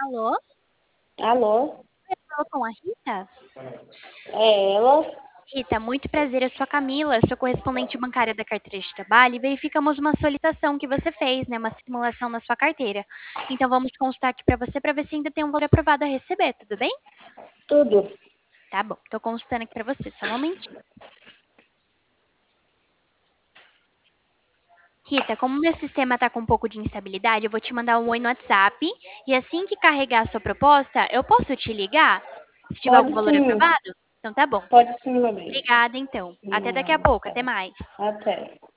Alô? Alô? Eu falo com a Rita? É ela? Rita, muito prazer, eu sou a Camila, eu sou correspondente bancária da carteira de trabalho e verificamos uma solicitação que você fez, né, uma simulação na sua carteira. Então vamos constar aqui para ver se ainda tem um valor aprovado a receber, tudo bem? Tudo. Tá bom, tô consultando aqui para você, só um momentinho. Rita, como meu sistema tá com um pouco de instabilidade, eu vou te mandar um oi no WhatsApp e assim que carregar a sua proposta, eu posso te ligar? Se tiver algum Pode valor sim. aprovado? Então tá bom. Pode sim, meu bem. Obrigada, então. Até daqui a Não, pouco, até tá. mais. Até.